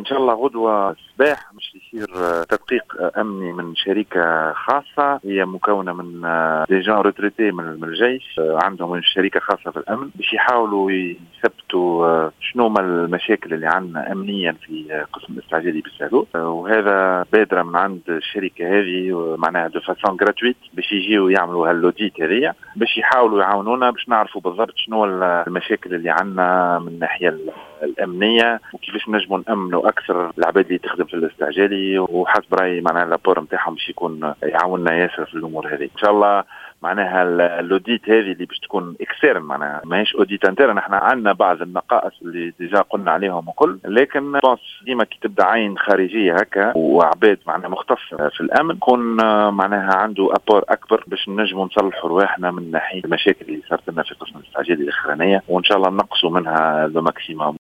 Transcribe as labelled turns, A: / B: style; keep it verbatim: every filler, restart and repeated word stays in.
A: شاء الله غدوة الصباح مش يصير تدقيق أمني من شركة خاصة هي مكونة من دي جان روتريتي من الجيش، عندهم شركة خاصة في الأمن باش يحاولوا يثبتوا شنو ما المشاكل اللي عندنا أمنيا في قسم الاستعجالي بالسالوت. وهذا بادرة من عند الشركة هذه معناها دو فاسون غراتويت باش يجيوا يعملوا هاللوديت هذيا باش يحاولوا يعاونونا باش نعرفوا بالضبط شنو المشاكل اللي عندنا من الناحية الأمنية وكيفاش نجموا نأمنوا أكثر العباد اللي تخدم في الاستعجالي. وحسب رأيي معناها اللابور نتاعهم باش يكون يعاوننا ياسر في الأمور هذه إن شاء الله. معناها الاوديت هذه اللي باش تكون اكسترن معناها ماهيش اوديت انترن. احنا عندنا بعض النقائص اللي ديجا قلنا عليهم وكل، لكن بونس ديما كي تبدا عين خارجيه هكا وعباد معناها مختصه في الامن يكون معناها عنده ابور اكبر باش نجموا نصلحوا رواحنا من ناحيه المشاكل اللي صارت لنا في قسم الاستعجالي الاخرانيه، وان شاء الله نقصوا منها لو ماكسيموم.